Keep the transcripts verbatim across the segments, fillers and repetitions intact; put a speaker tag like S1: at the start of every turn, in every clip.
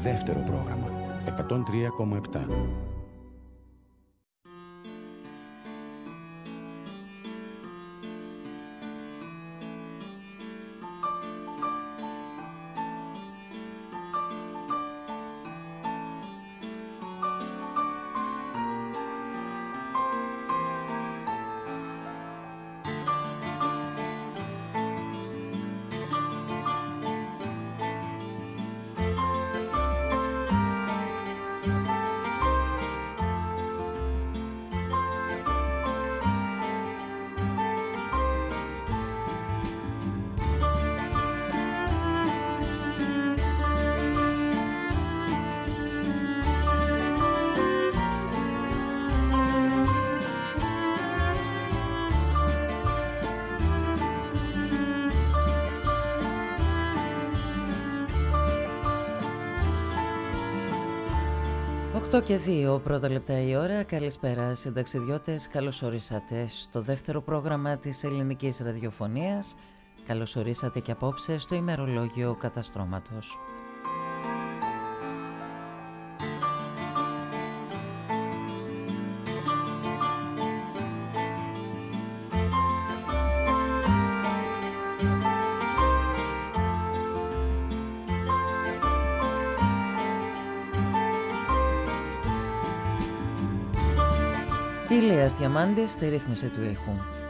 S1: δεύτερο πρόγραμμα εκατόν τρία κόμμα επτά.
S2: οκτώ και δύο πρώτα λεπτά η ώρα. Καλησπέρα συνταξιδιώτες, καλώς ορίσατε στο δεύτερο πρόγραμμα της ελληνικής ραδιοφωνίας. Καλώς ορίσατε και απόψε στο ημερολόγιο καταστρώματος. Ηλίας Διαμάντης στη ρύθμιση του ήχου.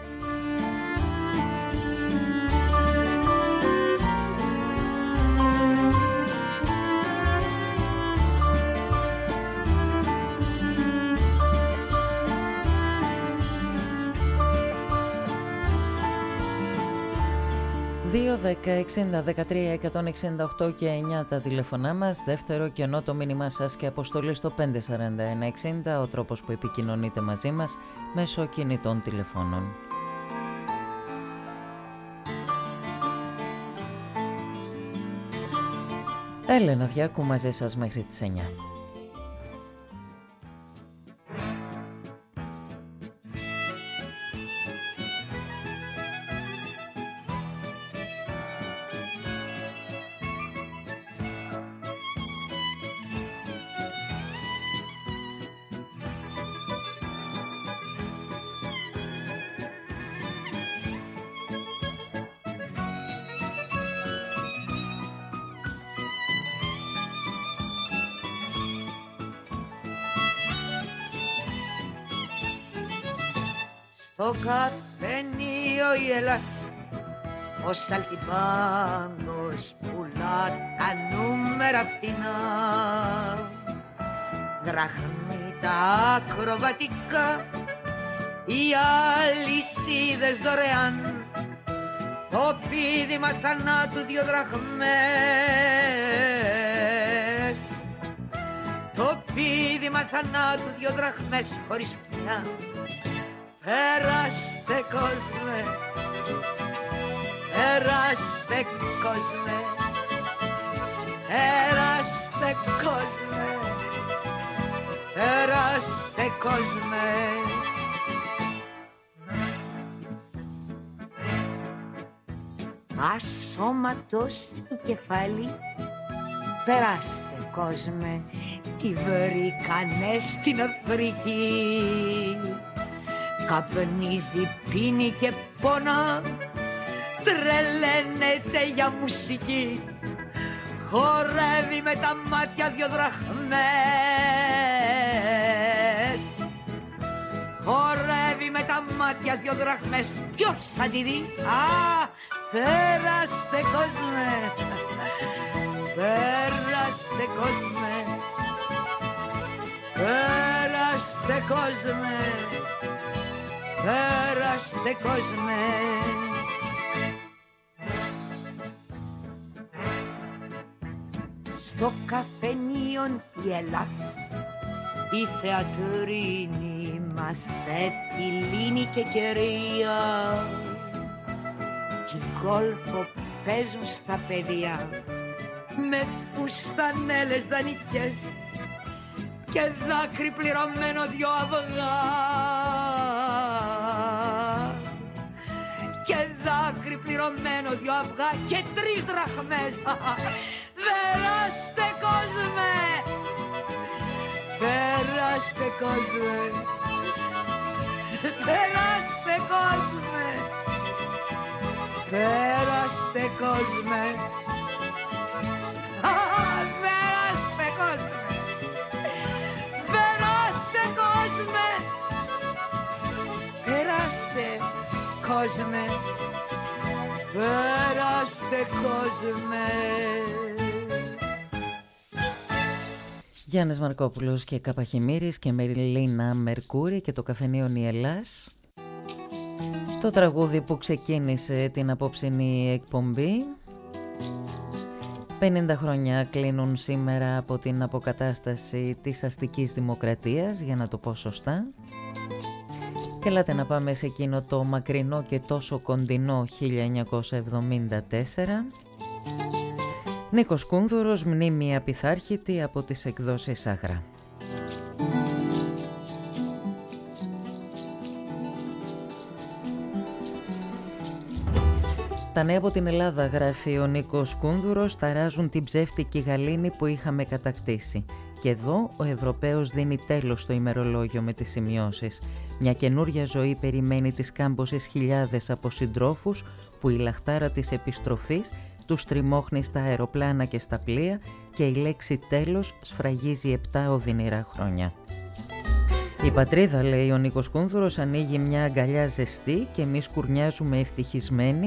S2: δύο δέκα εξήντα δεκατρία εκατόν εξήντα οκτώ και εννιά τα τηλεφωνά μας. Δεύτερο κενό το μήνυμά σας και αποστολή στο πέντε σαράντα ένα εξήντα, ο τρόπος που επικοινωνείτε μαζί μας μέσω κινητών τηλεφώνων. Έλενα Διάκου μαζί σας μέχρι τις εννιά.
S3: Στο καφενείο η Ελλάς, ο Σαλτιμπάνος πουλά τα νούμερα φθηνά. Δραχμή τα ακροβατικά, οι αλυσίδες δωρεάν. Το πήδημα θανάτου δύο δραχμές. Το πήδημα θανάτου δύο δραχμές χωρίς πια. Περάστε κόσμε, περάστε κόσμε, περάστε κόσμε, περάστε κόσμε. Ασώματος η κεφάλι, περάστε κόσμε, τι βρήκανε στην Αφρική. Καπνίζει, πίνει και πόνα, τρελαίνεται για μουσική. Χορεύει με τα μάτια δυο δραχμές. Χορεύει με τα μάτια δυο δραχμές. Ποιος θα τη δει? Α, περάστε κόσμε, περάστε κόσμε, περάστε κόσμε, περάστε κόσμε. Στο καφενείο η Ελλάς, η θεατρίνη μας επιλύνει και κερία. Τι γκόλφο παίζουν στα παιδιά με φουστανέλες δανεικές και δάκρυ πληρωμένο δυο αυγά. Και δάκρυ πληρωμένο δυο αυγά και τρεις δραχμές. Περάστε κόσμε, περάστε κόσμε, περάστε κόσμε, περάστε κόσμε, περάστε κόσμε, περάστε κόσμε, περάστε κόσμε, περάστε κόσμε.
S2: Γιάννης Μαρκόπουλος και Καπαχημύρης και Μεριλίνα Μερκούρη και το καφενείο Νιελάς. Το τραγούδι που ξεκίνησε την απόψινή εκπομπή. πενήντα χρόνια κλείνουν σήμερα από την αποκατάσταση της αστικής δημοκρατίας, για να το πω σωστά. Και ελάτε να πάμε σε εκείνο το μακρινό και τόσο κοντινό χίλια εννιακόσια εβδομήντα τέσσερα. Νίκος Κούνδουρος, μνήμη απειθάρχητη από τις εκδόσεις Άγρα. Τα νέα από την Ελλάδα, γράφει ο Νίκος Κούνδουρος, ταράζουν την ψεύτικη γαλήνη που είχαμε κατακτήσει. Και εδώ ο Ευρωπαίος δίνει τέλος στο ημερολόγιο με τις σημειώσεις. Μια καινούρια ζωή περιμένει τις κάμποσες χιλιάδες από συντρόφους που η λαχτάρα της επιστροφής τους τριμώχνει στα αεροπλάνα και στα πλοία και η λέξη τέλος σφραγίζει επτά οδυνηρά χρόνια. Η πατρίδα, λέει ο Νίκος Κούνδουρος, ανοίγει μια αγκαλιά ζεστή και εμείς κουρνιάζουμε ευτυχισμένοι,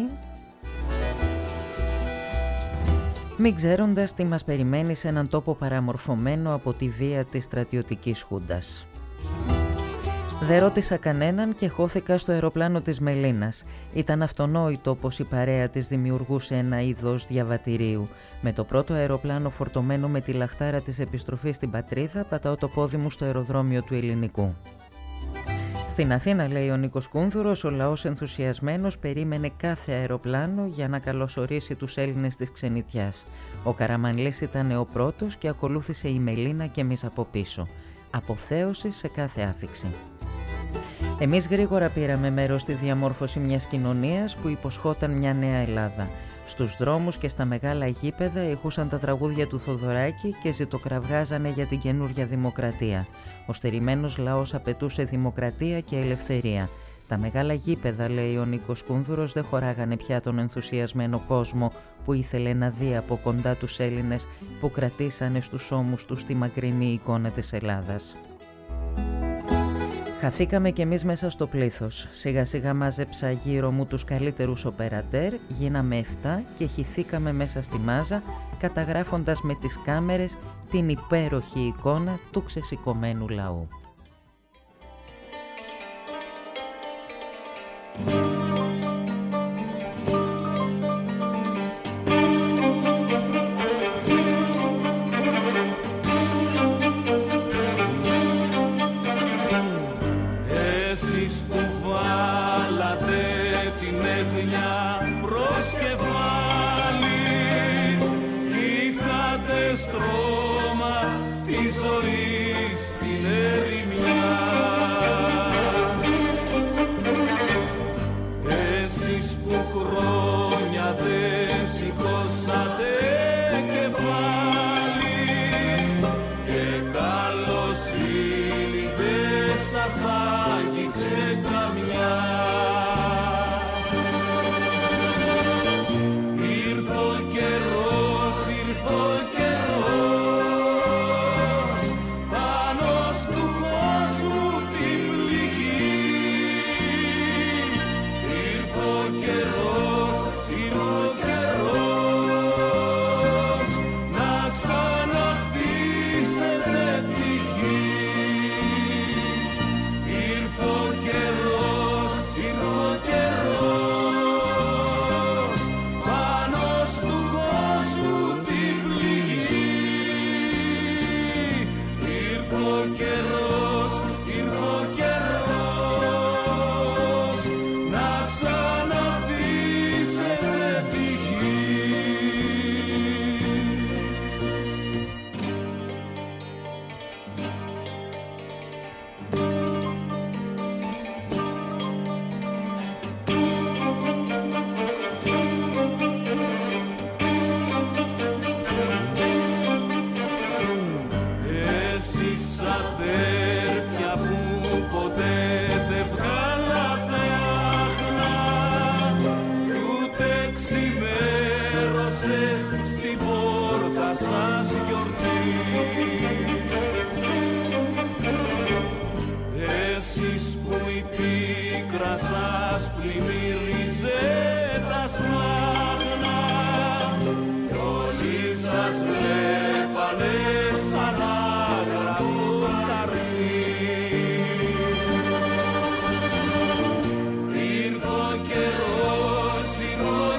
S2: μην ξέροντας τι μας περιμένει σε έναν τόπο παραμορφωμένο από τη βία της στρατιωτικής χούντας. Δεν ρώτησα κανέναν και χώθηκα στο αεροπλάνο της Μελίνας. Ήταν αυτονόητο πως η παρέα της δημιουργούσε ένα είδος διαβατηρίου. Με το πρώτο αεροπλάνο φορτωμένο με τη λαχτάρα της επιστροφής στην πατρίδα, πατάω το πόδι μου στο αεροδρόμιο του Ελληνικού. Στην Αθήνα, λέει ο Νίκος Κούνδουρος, ο λαός ενθουσιασμένος περίμενε κάθε αεροπλάνο για να καλωσορίσει τους Έλληνες της ξενιτιάς. Ο Καραμανλής ήταν ο πρώτος και ακολούθησε η Μελίνα και εμείς από πίσω. Αποθέωση σε κάθε άφιξη. Εμείς γρήγορα πήραμε μέρος στη διαμόρφωση μιας κοινωνίας που υποσχόταν μια νέα Ελλάδα. Στους δρόμους και στα μεγάλα γήπεδα ηχούσαν τα τραγούδια του Θοδωράκη και ζητοκραυγάζανε για την καινούρια δημοκρατία. Ο στερημένος λαός απαιτούσε δημοκρατία και ελευθερία. Τα μεγάλα γήπεδα, λέει ο Νίκος Κούνδουρος, δεν χωράγανε πια τον ενθουσιασμένο κόσμο που ήθελε να δει από κοντά τους Έλληνες που κρατήσανε στους ώμους τους τη μακρινή εικόνα της Ελλάδας. Χαθήκαμε κι εμείς μέσα στο πλήθος. Σιγά σιγά μάζεψα γύρω μου τους καλύτερους οπερατέρ, γίναμε εφτά και χυθήκαμε μέσα στη μάζα, καταγράφοντας με τις κάμερες την υπέροχη εικόνα του ξεσηκωμένου λαού.
S4: Στρώμα της ζωής την έρημη Έρχεσαι στην πόρτα σας γιορτή. Εσείς που η πίκρα σας πλημμύριζε τα σπλάχνα κι όλοι σας βλέπανε σαν άγραφο χαρτί. Ήρθε ο καιρός, ήρθε ο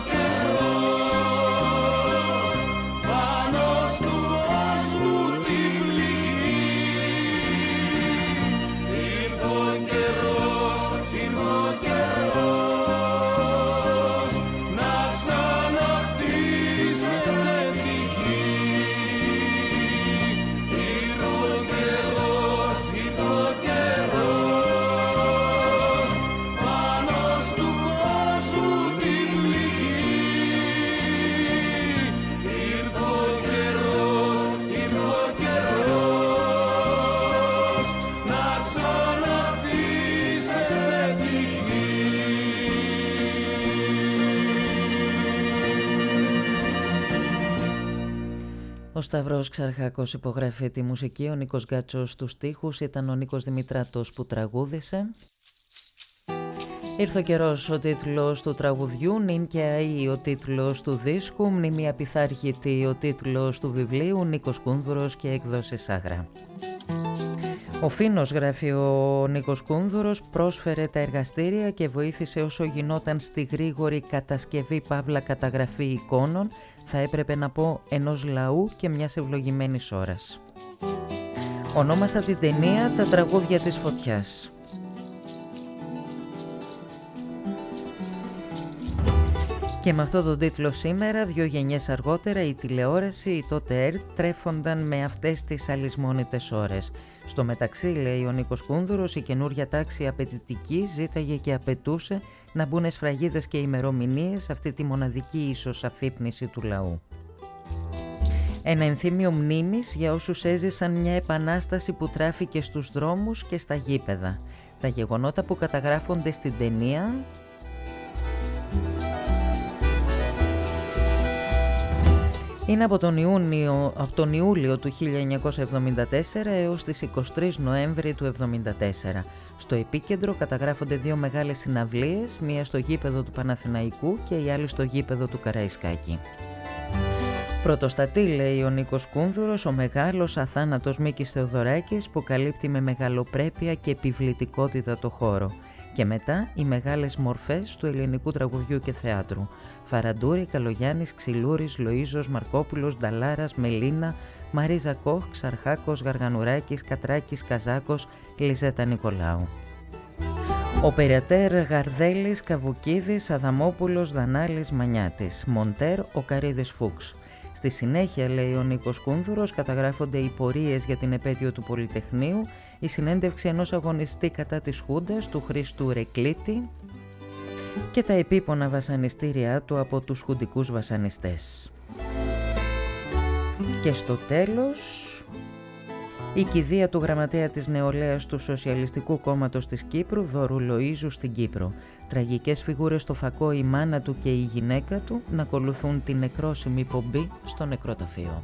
S4: καιρός πάνω στου κόσμου την πληγή. Ήρθε ο καιρός, ήρθε ο καιρός να ξαναχτίσετε τη γη. Ήρθε ο καιρός, ήρθε ο καιρός πάνω στου κόσμου την πληγή. Ήρθε ο καιρός, ήρθε ο καιρός να ξαναχτίσετε τη γη.
S2: Ο Σταυρός Ξαρχάκος υπογράφει τη μουσική, ο Νίκος Γκάτσος στους στίχους, ήταν ο Νίκος Δημητράτος που τραγούδισε. Ήρθε ο καιρός, ο τίτλος του τραγουδιού, νυν και αή ο τίτλος του δίσκου, μνημεία πειθάρχητη ο τίτλος του βιβλίου, Νίκος Κούνδουρος και εκδόσεις Άγρα. Ο Φίνος, γράφει ο Νίκος Κούνδουρος, πρόσφερε τα εργαστήρια και βοήθησε όσο γινόταν στη γρήγορη κατασκευή παύλα καταγραφή εικόνων, θα έπρεπε να πω ενός λαού και μιας ευλογημένης ώρας. Ονόμασα την ταινία «Τα τραγούδια της φωτιάς». Και με αυτόν τον τίτλο σήμερα, δύο γενιές αργότερα, η τηλεόραση, η τότε ΕΡΤ, τρέφονταν με αυτές τις αλυσμόνητες ώρες. Στο μεταξύ, λέει ο Νίκος Κούνδουρος, η καινούρια τάξη απαιτητική ζήταγε και απαιτούσε να μπουν σφραγίδες και ημερομηνίες σε αυτή τη μοναδική ίσως αφύπνιση του λαού. Ένα ενθύμιο μνήμης για όσους έζησαν μια επανάσταση που τράφηκε στους δρόμους και στα γήπεδα. Τα γεγονότα που καταγράφονται στην ταινία είναι από τον, Ιούνιο, από τον Ιούλιο του χίλια εννιακόσια εβδομήντα τέσσερα έως τις εικοστή τρίτη Νοέμβρη του εβδομήντα τέσσερα. Στο επίκεντρο καταγράφονται δύο μεγάλες συναυλίες, μία στο γήπεδο του Παναθηναϊκού και η άλλη στο γήπεδο του Καραϊσκάκη. Πρωτοστατεί, λέει ο Νίκος Κούνδουρος, ο μεγάλος αθάνατος Μίκης Θεοδωράκης που καλύπτει με μεγαλοπρέπεια και επιβλητικότητα το χώρο. Και μετά οι μεγάλες μορφές του ελληνικού τραγουδιού και θεάτρου. Φαραντούρη, Καλογιάννης, Ξυλούρης, Λοΐζος, Μαρκόπουλος, Νταλάρας, Μελίνα, Μαρίζα Κόχ, Ξαρχάκος, Γαργανουράκης, Κατράκης, Καζάκος, Λιζέτα Νικολάου. Ο Περιατέρ, Γαρδέλης, Καβουκίδης, Αδαμόπουλος, Δανάλης, Μανιάτης. Μοντέρ, ο Καρίδης Φούξ. Στη συνέχεια, λέει ο Νίκος Κούνδουρος, καταγράφονται οι πορείες για την επέτειο του Πολυτεχνείου, η συνέντευξη ενός αγωνιστή κατά της Χούντας, του Χρήστου Ρεκλίτη, και τα επίπονα βασανιστήριά του από τους χουντικούς βασανιστές. Και στο τέλος, η κηδεία του γραμματέα της νεολαίας του Σοσιαλιστικού Κόμματος της Κύπρου, Δωρού Λοΐζου, στην Κύπρο. Τραγικές φιγούρες στο φακό, η μάνα του και η γυναίκα του, να ακολουθούν την νεκρόσιμη πομπή στο νεκροταφείο.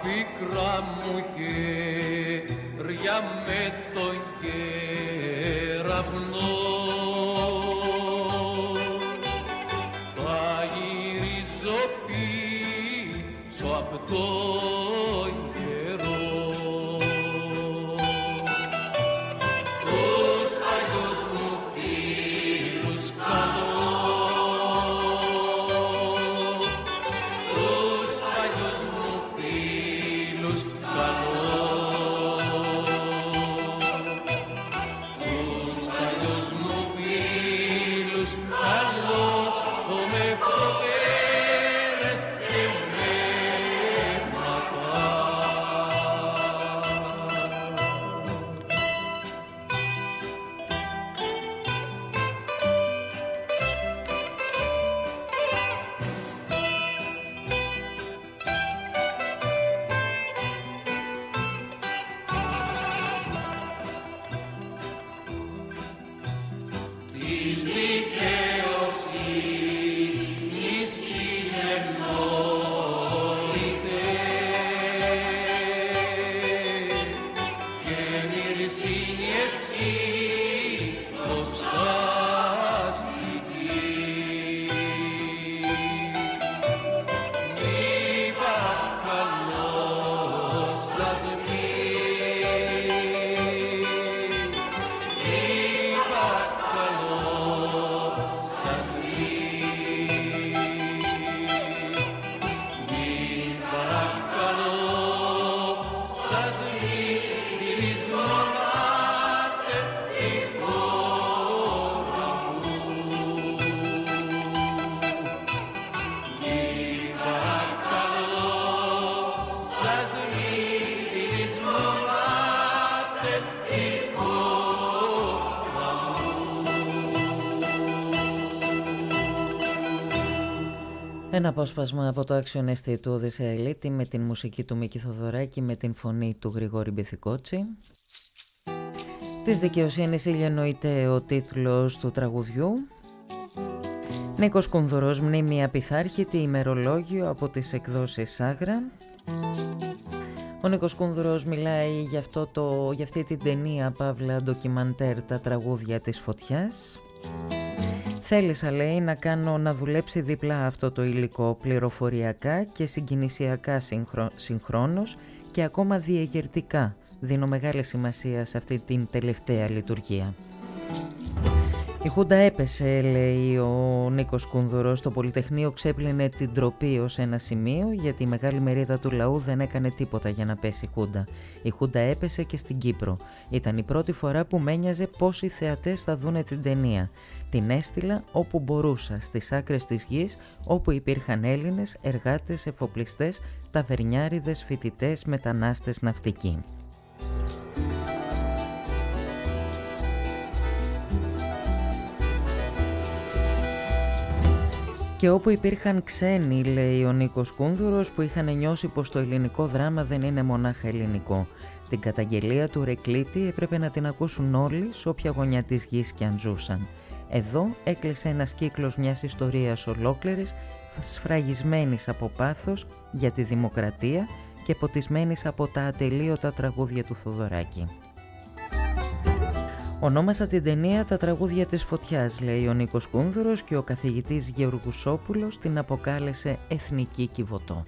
S4: πίκρα μου χέρια με τον κεραυνό. Θα γυρίζω πίσω απ' τον καιρό. Τους παλιούς μου φίλους καλώ, τους παλιούς μου φίλους καλώ, τους παλιούς μου φίλους καλώ, με φωτέρες και με ματά. Της δικαιοσύνης συνεννοείται και μιλησίνη ευσύνος αστική. Μη παρακαλώ σας μη, μη παρακαλώ σας μη, μη παρακαλώ σας μη, λησμονάτε τη χώρα μου. Μη παρακαλώ σας μη, λησμονάτε τη χώρα μου.
S2: Ένα απόσπασμα από το Action Estate του Οδυσσέα Ηλίτη με την μουσική του Μίκη Θοδωράκη, με την φωνή του Γρηγόρη Μπιθικότσι. Της δικαιοσύνης ηλιενοείται ο τίτλος του τραγουδιού. Νίκος Κούνδουρος, μνήμη απειθάρχητη, ημερολόγιο από τις εκδόσεις Άγρα. Ο Νίκος Κούνδουρος μιλάει για, αυτό το, για αυτή την ταινία παύλα ντοκιμαντέρ «Τα τραγούδια της φωτιάς». Θέλησα, λέει, να κάνω να δουλέψει διπλά αυτό το υλικό, πληροφοριακά και συγκινησιακά συγχρο... συγχρόνως και ακόμα διεγερτικά. Δίνω μεγάλη σημασία σε αυτή την τελευταία λειτουργία. Η Χούντα έπεσε, λέει ο Νίκος Κούνδουρος. Το Πολυτεχνείο ξέπλυνε την ντροπή ως ένα σημείο, γιατί η μεγάλη μερίδα του λαού δεν έκανε τίποτα για να πέσει η Χούντα. Η Χούντα έπεσε και στην Κύπρο. Ήταν η πρώτη φορά που μ' ένοιαζε πόσοι θεατές θα δούνε την ταινία. Την έστειλα όπου μπορούσα, στις άκρες της γης, όπου υπήρχαν Έλληνες, εργάτες, εφοπλιστές, ταβερνιάριδες, φοιτητές, μετανάστες, ναυτικοί. Και όπου υπήρχαν ξένοι, λέει ο Νίκος Κούνδουρος, που είχαν νιώσει πως το ελληνικό δράμα δεν είναι μονάχα ελληνικό. Την καταγγελία του Ρεκλίτη έπρεπε να την ακούσουν όλοι, σε όποια γωνιά της γης κι αν ζούσαν. Εδώ έκλεισε ένας κύκλος μιας ιστορίας ολόκληρης, σφραγισμένης από πάθος για τη δημοκρατία και ποτισμένης από τα ατελείωτα τραγούδια του Θοδωράκη. Ονόμασα την ταινία «Τα τραγούδια της φωτιάς», λέει ο Νίκος Κούνδουρος, και ο καθηγητής Γεωργουσόπουλος την αποκάλεσε «Εθνική Κιβωτό».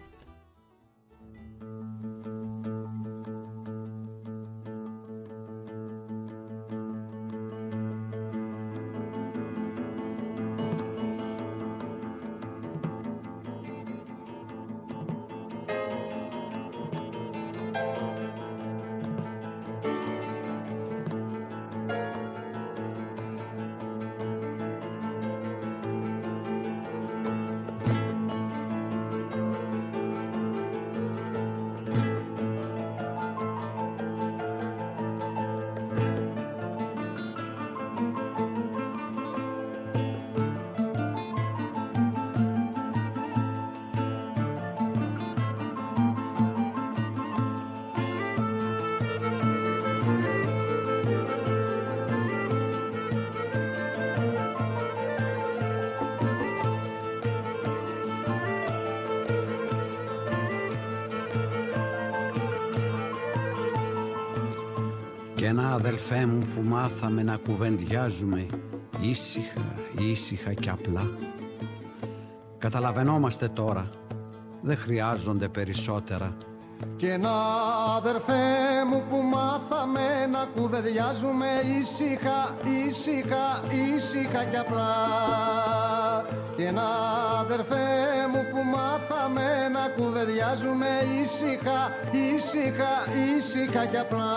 S5: ένα αδελφέ μου που μάθαμε να κουβεντιάζουμε ήσυχα, ήσυχα και απλά. Καταλαβαίνόμαστε τώρα, δεν χρειάζονται περισσότερα.
S6: Και ένα αδερφέ μου που μάθαμε να κουβεντιάζουμε ήσυχα, ήσυχα, ήσυχα και απλά. Και ένα αδερφέ μου που μάθαμε να κουβεντιάζουμε ήσυχα, ήσυχα, ήσυχα και απλά.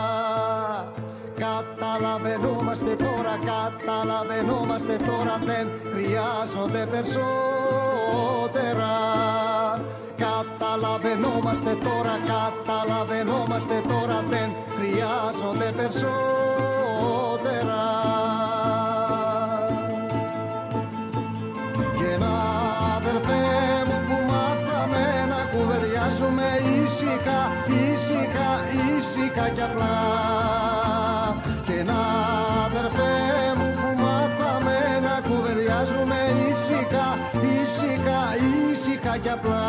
S6: Καταλαβαίνόμαστε τώρα, καταλαβαίνόμαστε τώρα, δεν χρειάζονται περισσότερα. Καταλαβαίνόμαστε τώρα, καταλαβαίνόμαστε τώρα, δεν χρειάζονται περισσότερα. Και ένα αδερφέ μου που μάθαμε να κουβεντιάζουμε ήσυχα, ήσυχα, ήσυχα και απλά. Και ένα αδερφέ μου που μάθαμε να κουβεντιάζουμε ήσυχα, ήσυχα, ήσυχα και απλά.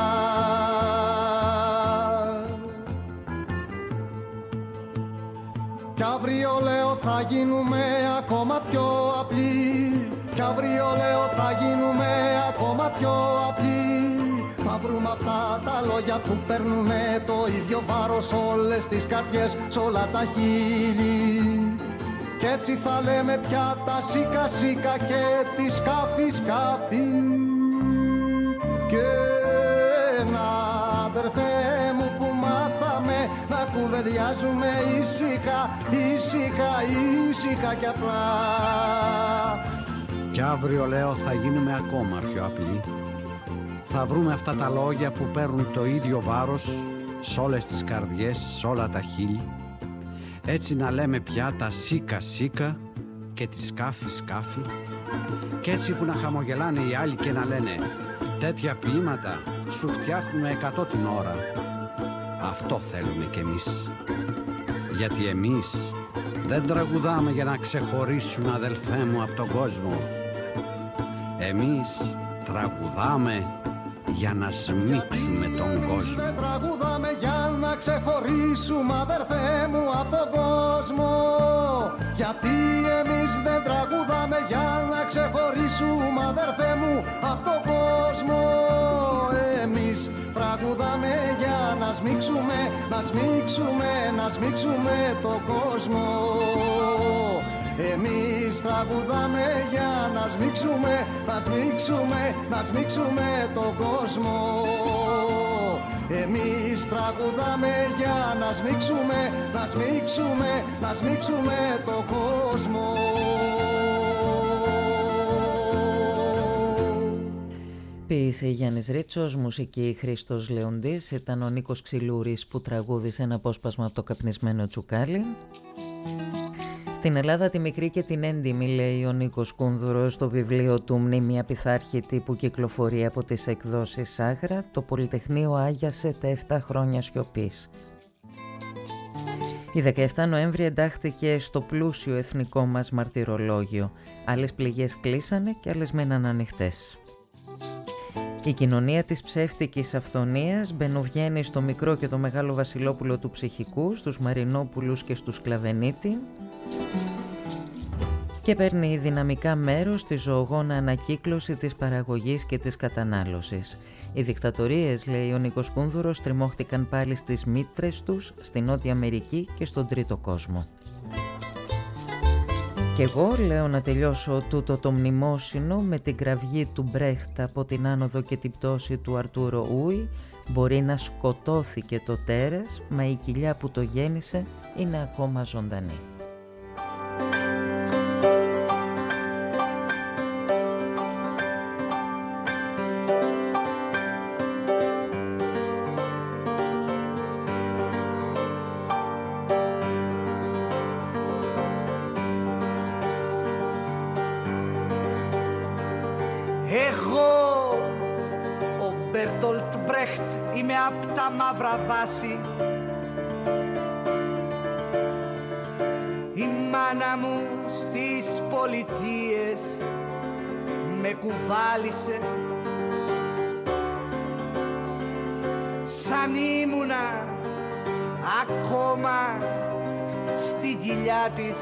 S6: Κι αύριο λέω θα γίνουμε ακόμα πιο απλοί. Κι αύριο λέω θα γίνουμε ακόμα πιο απλοί. Θα βρούμε αυτά τα λόγια που παίρνουνε το ίδιο βάρος όλες τις καρδιές, σ' όλα τα χείλη. Κι έτσι θα λέμε πια τα σίκα σίκα και τη σκάφη σκάφη. Και ένα αδερφέ μου που μάθαμε να κουβεντιάζουμε ήσυχα, ήσυχα, ήσυχα και απλά.
S5: Κι αύριο λέω θα γίνουμε ακόμα πιο απλοί. Θα βρούμε αυτά τα λόγια που παίρνουν το ίδιο βάρος σ' όλες τις καρδιές, σ' όλα τα χείλη. Έτσι να λέμε πια τα σίκα σίκα και τη σκάφη σκάφη. Κι έτσι που να χαμογελάνε οι άλλοι και να λένε τέτοια ποίηματα σου φτιάχνουμε εκατό την ώρα. Αυτό θέλουμε κι εμείς. Γιατί εμείς δεν τραγουδάμε για να ξεχωρίσουμε, αδελφέ μου, από τον κόσμο. Εμείς τραγουδάμε για να σμίξουμε τον κόσμο.
S6: Δεν τραγουδάμε για να ξεχωρίσουμε, αδερφέ μου, από τον κόσμο. Γιατί εμείς δεν τραγουδάμε για να ξεχωρίσουμε, αδερφέ μου, από τον κόσμο. Εμείς τραγουδάμε για να σμίξουμε, να σμίξουμε, να σμίξουμε τον κόσμο. Εμείς τραγουδάμε για να σμίξουμε, να σμίξουμε, να σμίξουμε τον κόσμο. Εμείς τραγουδάμε για να σμίξουμε, να σμίξουμε, να σμίξουμε τον κόσμο.
S2: Ποίηση Γιάννης Ρίτσος, μουσική Χρήστος Λεοντής. Ήταν ο Νίκος Ξυλούρης που τραγούδισε ένα απόσπασμα από το καπνισμένο τσουκάλι. Στην Ελλάδα τη μικρή και την έντιμη, λέει ο Νίκος Κούνδουρος στο βιβλίο του «Μνήμια Πειθάρχητη» που κυκλοφορεί από τις εκδόσεις Άγρα. Το Πολυτεχνείο άγιασε τα επτά χρόνια σιωπής. Η δεκαεφτά Νοέμβρη εντάχθηκε στο πλούσιο εθνικό μας μαρτυρολόγιο. Άλλες πληγές κλείσανε και άλλες μείναν ανοιχτές. Η κοινωνία της ψεύτικης αυθονίας μπαινοβγαίνει στο μικρό και το μεγάλο βασιλόπουλο του ψυχικού, στους Μαρινόπουλους και στους Κλαβενίτη, και παίρνει δυναμικά μέρος στη ζωογόνα ανακύκλωση της παραγωγής και της κατανάλωσης. Οι δικτατορίες, λέει ο Νίκος Κούνδουρος, τριμώχτηκαν πάλι στις μήτρες τους, στη Νότια Αμερική και στον Τρίτο Κόσμο. Και εγώ λέω να τελειώσω τούτο το μνημόσυνο με την κραυγή του Μπρέχτ από την άνοδο και την πτώση του Αρτούρο Ούι. Μπορεί να σκοτώθηκε το τέρας, μα η κοιλιά που το γέννησε είναι ακόμα ζωντανή.
S3: Μαύρα δάση. Η μάνα μου στις πολιτείες με κουβάλισε σαν ήμουνα ακόμα στην κοιλιά της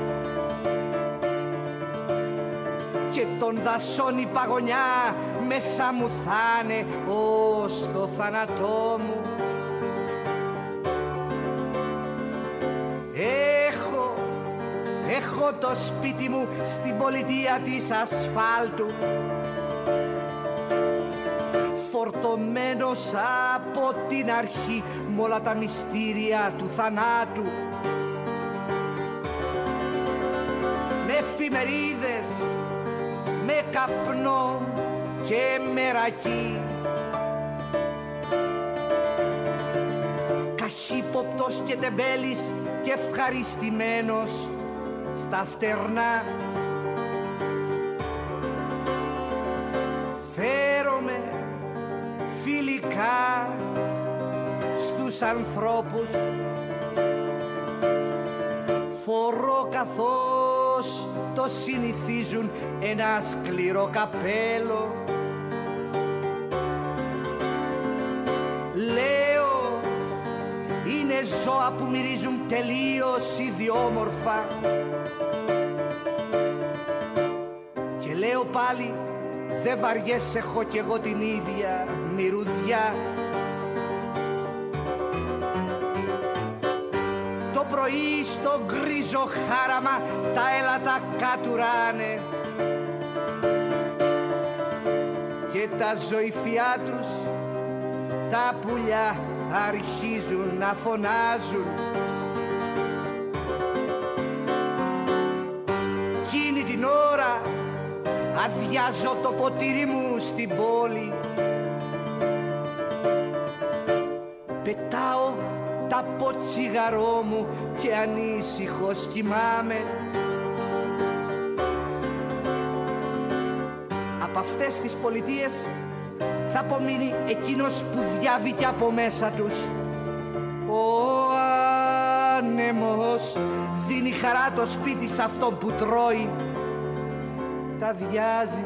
S3: και των δασών η παγωνιά μέσα μου θα'ναι ως το θάνατό μου. Έχω, έχω το σπίτι μου στην πολιτεία της ασφάλτου, φορτωμένος από την αρχή μ' όλα τα μυστήρια του θανάτου, με εφημερίδες, με καπνό και μερακή, καχύποπτος και τεμπέλης και ευχαριστημένος στα στερνά. Φέρομαι φιλικά στους ανθρώπους, φορώ καθώς το συνηθίζουν ένα σκληρό καπέλο. Λέω, είναι ζώα που μυρίζουν τελείως ιδιόμορφα. Και λέω πάλι, δε βαριές, έχω κι εγώ την ίδια μυρουδιά. Το πρωί στο γκρίζο χάραμα τα έλατα κατουράνε και τα ζωηφιά τους τα πουλιά αρχίζουν να φωνάζουν. Εκείνη την ώρα αδειάζω το ποτήρι μου στην πόλη, πετάω τα ποτσιγαρό μου και ανήσυχος κοιμάμαι. Από αυτές τις πολιτείες θα απομείνει εκείνος που διάβηκε από μέσα τους. Ο άνεμος δίνει χαρά το σπίτι σε αυτόν που τρώει, τα διάζει.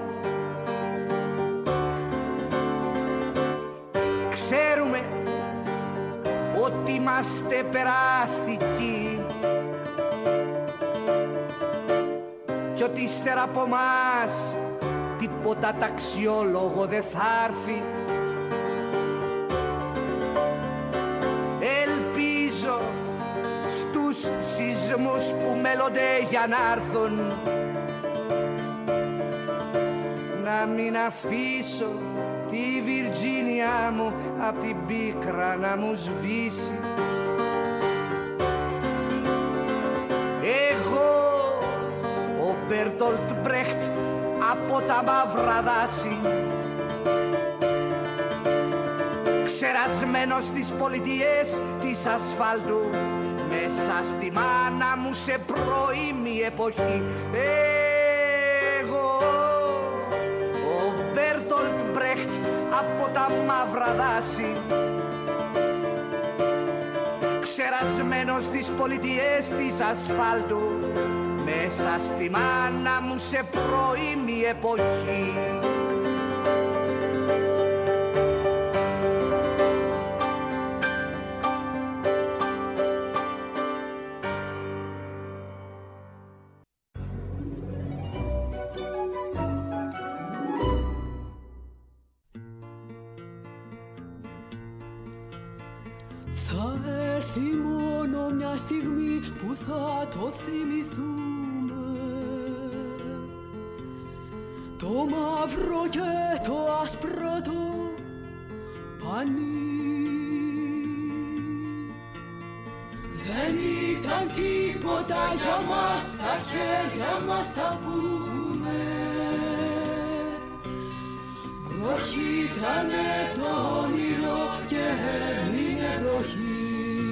S3: Ξέρουμε ότι είμαστε περαστικοί κι ότι ύστερα από μας τίποτα ταξιόλογο δεν θα έρθει. Ελπίζω στους σεισμούς που μέλλονται για να έρθουν να μην αφήσω τη Βιρτζίνια μου απ' την πίκρα να μου σβήσει. Εγώ, ο Μπέρτολτ Μπρέχτ, από τα μαύρα δάση, ξερασμένος στις πολιτείες της ασφάλτου, μέσα στη μάνα μου σε πρώιμη εποχή. Εγώ, ο Μπέρτολτ Μπρέχτ, από τα μαύρα δάση, ξερασμένος στις πολιτείες της ασφάλτου, μέσα στη μάνα μου σε πρώιμη εποχή.
S7: Θα έρθει μόνο μια στιγμή που θα το θυμηθούμε, το μαύρο και το άσπρο το πανί. Δεν ήταν τίποτα για μας, τα χέρια μας τα πούμε. Βροχή ήτανε το όνειρο και έμεινε βροχή.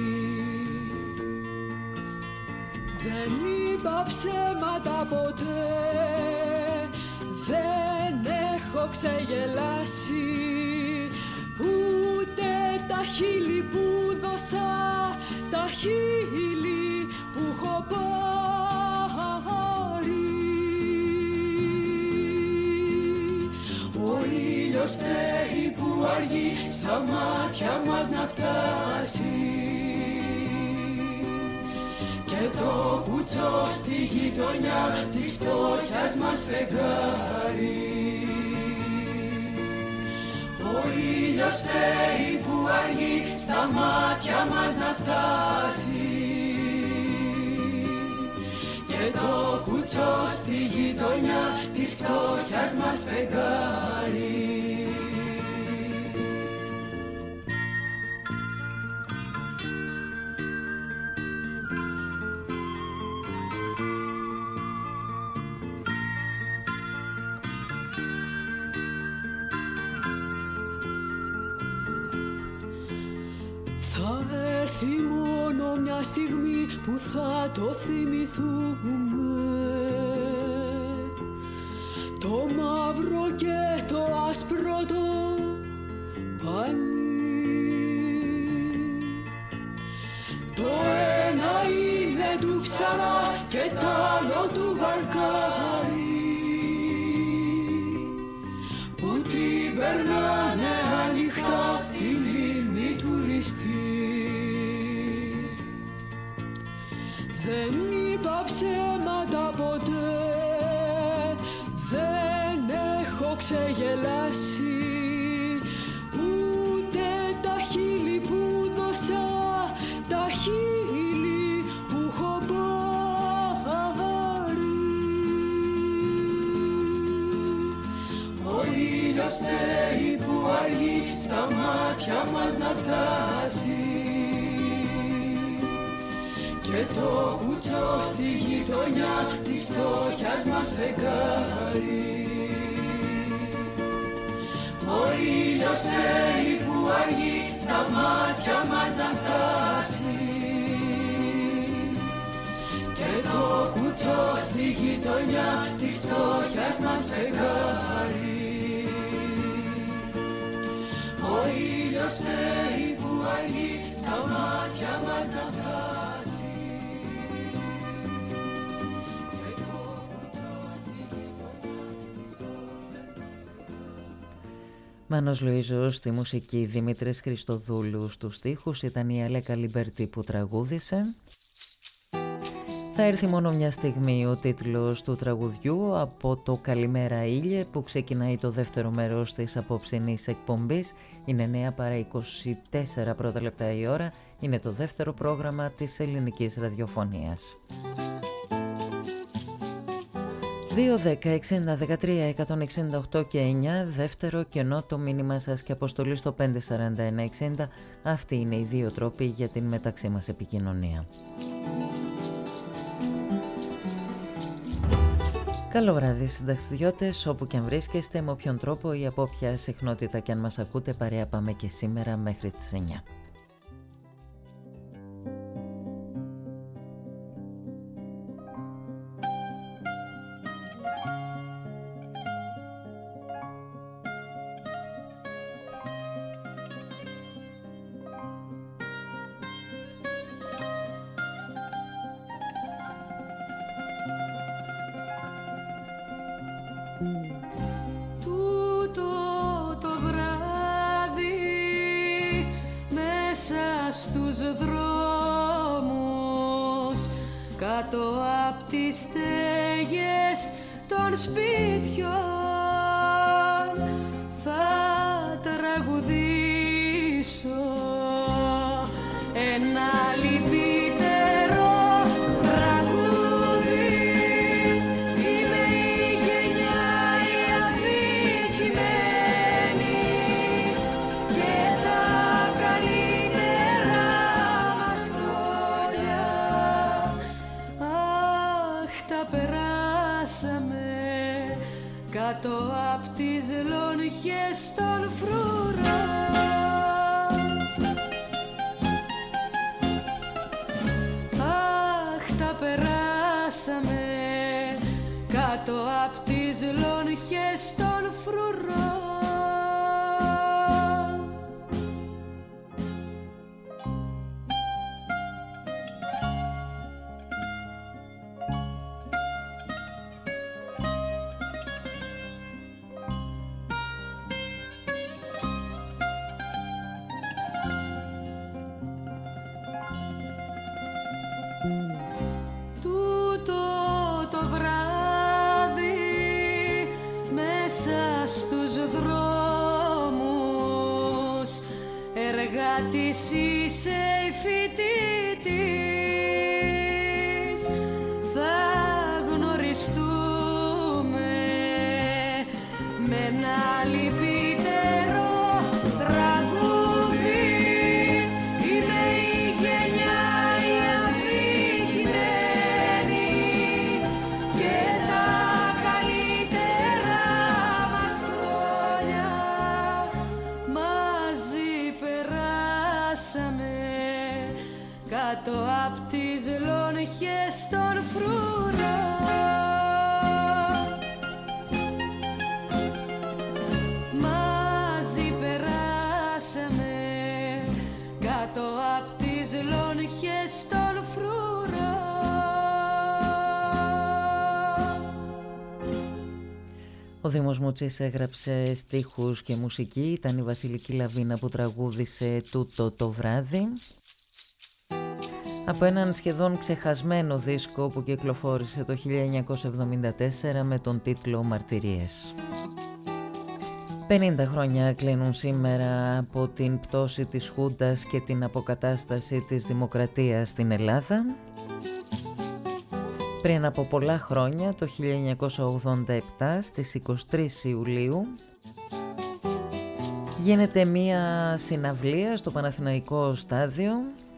S7: Δεν είπα ψέματα ποτέ, δεν έχω ξεγελάσει, ούτε τα χείλη που δώσα, τα χείλη που έχω πάρει. Ο ήλιος φταίει που αργεί στα μάτια μας να φτάσει, κι και το κουτσό στη γειτονιά της φτώχειας μας φεγγάρι. Ο ήλιος φταίει που αργεί στα μάτια μας να φτάσει και το κουτσό στη γειτονιά της φτώχειας μας φεγγάρι. Στιγμή που θα το θυμηθούμε, το μαύρο και το άσπρο το πανί. Το ένα είναι του ψαρά και τ' άλλο του βαρκάρι, που την περνάνε ανοιχτά τη λίμνη του ληστή. Δεν είπα ψέματα ποτέ, δεν έχω ξεγελάσει, ούτε τα χείλη που δώσα, τα χείλη που έχω πάρει. Ο ήλιος φταίει που αργεί στα μάτια μας να φτάσει και το κουτσό στη γειτονιά της φτώχειας μας φεγγάρι. Ο ήλιος φταίει που αργεί στα μάτια μας να φτάσει και το κουτσό στη γειτονιά της φτώχειας μας φεγγάρι. Ο ήλιος φταίει που αργεί στα μάτια μας να φτάσει.
S2: Μάνος Λουίζος στη μουσική, Δημήτρης Χριστοδούλου στους στίχους, ήταν η Αλέκα Λιμπερτή που τραγούδισε. Θα έρθει μόνο μια στιγμή ο τίτλος του τραγουδιού από το «Καλημέρα Ήλιε» που ξεκινάει το δεύτερο μέρος της απόψινής εκπομπής. Είναι εννιά παρά είκοσι τέσσερα πρώτα λεπτά η ώρα. Είναι το δεύτερο πρόγραμμα της ελληνικής ραδιοφωνίας. δύο δέκα εξήντα δεκατρία εκατόν εξήντα οκτώ και εννιά, δεύτερο κενό το μήνυμα σας και αποστολή στο πέντε σαράντα ένα εξήντα. Αυτοί είναι οι δύο τρόποι για την μεταξύ μας επικοινωνία. Καλό βράδυ συνταξιδιώτες, όπου και αν βρίσκεστε, με όποιον τρόπο ή από όποια συχνότητα και αν μας ακούτε, παρέα πάμε και σήμερα μέχρι τις εννιά.
S7: Τούτο το βράδυ μέσα στους δρόμους, κάτω απ' τις στέγες των σπίτιων, θα τραγουδήσω ένα λυπητερό τραγούδι. Είναι η γενιά η αδικημένη και τα καλύτερα μας χρόνια. Αχ, τα περάσαμε κάτω απ' τις λόγχες των φρουρών. Περάσαμε κάτω απ' τις λόγχες των φρουρών. εργάτης είσαι η φοιτητής, θα γνωριστούμε με ένα λυπητερό τραγούδι. Είμαι η γενιά η αδικημένη και τα καλύτερα μας χρόνια μαζί περάσαμε κάτω απ' τις λόγχες των φρουρά. Μαζί περάσαμε κάτω απ' τις λόγχες των φρουρά.
S2: Ο Δήμος Μούτσης έγραψε στίχους και μουσική, ήταν η Βασιλική Λαβίνα που τραγούδισε τούτο το βράδυ. Από έναν σχεδόν ξεχασμένο δίσκο που κυκλοφόρησε το χίλια εννιακόσια εβδομήντα τέσσερα με τον τίτλο «Μαρτυρίες». πενήντα χρόνια κλείνουν σήμερα από την πτώση της Χούντας και την αποκατάσταση της δημοκρατίας στην Ελλάδα. Πριν από πολλά χρόνια, το χίλια εννιακόσια ογδόντα επτά, στις είκοσι τρεις Ιουλίου, γίνεται μία συναυλία στο Παναθηναϊκό Στάδιο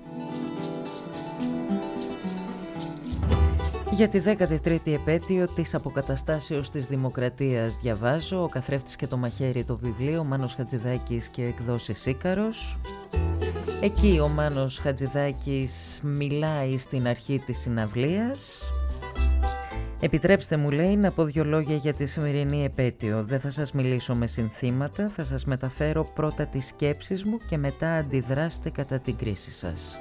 S2: για τη δέκατη τρίτη επέτειο της αποκαταστάσεως της δημοκρατίας. Διαβάζω «Ο καθρέφτης και το μαχαίρι», το βιβλίο, Μάνος Χατζηδάκης και εκδόσεις Ίκαρος. Εκεί ο Μάνος Χατζηδάκης μιλάει στην αρχή της συναυλίας. Επιτρέψτε μου, λέει, να πω δυο λόγια για τη σημερινή επέτειο. Δεν θα σας μιλήσω με συνθήματα, θα σας μεταφέρω πρώτα τις σκέψεις μου και μετά αντιδράστε κατά την κρίση σας.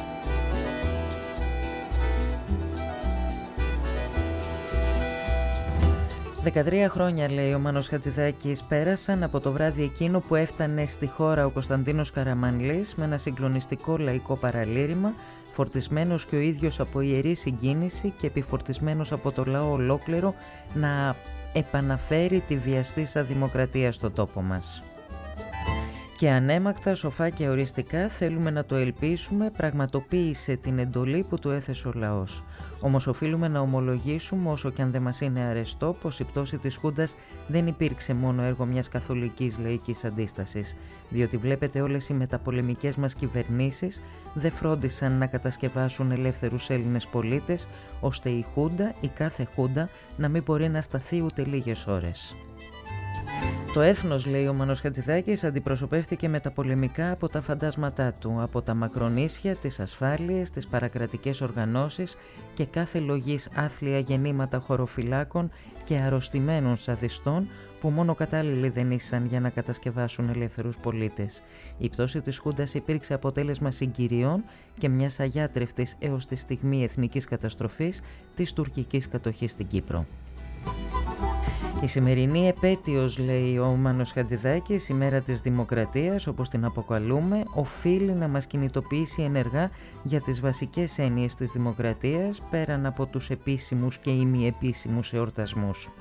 S2: δεκατρία χρόνια, λέει ο Μάνος Χατζηδάκης, πέρασαν από το βράδυ εκείνο που έφτανε στη χώρα ο Κωνσταντίνος Καραμανλής με ένα συγκλονιστικό λαϊκό παραλήρημα, φορτισμένος και ο ίδιος από ιερή συγκίνηση και επιφορτισμένος από το λαό ολόκληρο να επαναφέρει τη βιαστήσα δημοκρατία στον τόπο μας. Και ανέμακτα, σοφά και οριστικά θέλουμε να το ελπίσουμε, πραγματοποίησε την εντολή που του έθεσε ο λαός. Όμως οφείλουμε να ομολογήσουμε, όσο και αν δεν μας είναι αρεστό, πως η πτώση της Χούντας δεν υπήρξε μόνο έργο μιας καθολικής λαϊκής αντίστασης, διότι βλέπετε όλες οι μεταπολεμικές μας κυβερνήσεις δεν φρόντισαν να κατασκευάσουν ελεύθερους Έλληνες πολίτες, ώστε η Χούντα, η κάθε Χούντα, να μην μπορεί να σταθεί ούτε λίγες ώρες. Το έθνος, λέει ο Μάνος Χατζηδάκης, αντιπροσωπεύτηκε μεταπολεμικά από τα φαντάσματά του, από τα μακρονήσια, τις ασφάλειες, τις παρακρατικές οργανώσεις και κάθε λογής άθλια γεννήματα χωροφυλάκων και αρρωστημένων σαδιστών που μόνο κατάλληλοι δεν ήσαν για να κατασκευάσουν ελεύθερους πολίτες. Η πτώση της Χούντας υπήρξε αποτέλεσμα συγκυριών και μιας αγιάτρευτης έως τη στιγμή εθνικής καταστροφής της τουρκικής κατοχής στην Κύπρο. Η σημερινή επέτειος, λέει ο Μάνος Χατζηδάκης, η μέρα της δημοκρατίας, όπως την αποκαλούμε, οφείλει να μας κινητοποιήσει ενεργά για τις βασικές έννοιες της δημοκρατίας, πέραν από τους επίσημους και ημιεπίσημους εορτασμούς.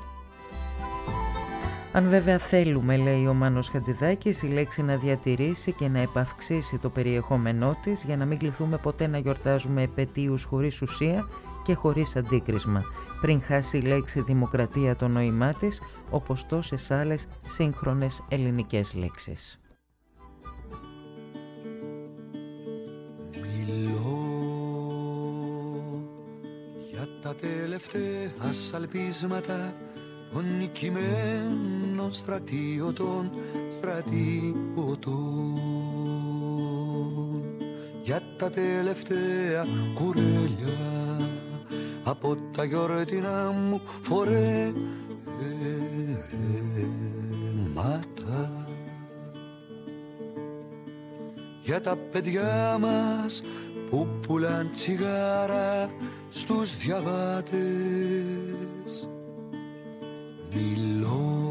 S2: Αν βέβαια θέλουμε, λέει ο Μάνος Χατζηδάκης, η λέξη να διατηρήσει και να επαυξήσει το περιεχόμενό της, για να μην κληθούμε ποτέ να γιορτάζουμε επετείους χωρίς ουσία και χωρίς αντίκρισμα, πριν χάσει η λέξη δημοκρατία το νόημά της, όπως τόσες άλλες σύγχρονες ελληνικές λέξεις.
S6: Μιλώ για τα τελευταία σαλπίσματα των νικημένων στρατιωτών, στρατιωτών, για τα τελευταία κουρέλια από τα γιορτινά μου φορέματα, για τα παιδιά μας που πουλάν τσιγάρα στους διαβάτες. Μιλώ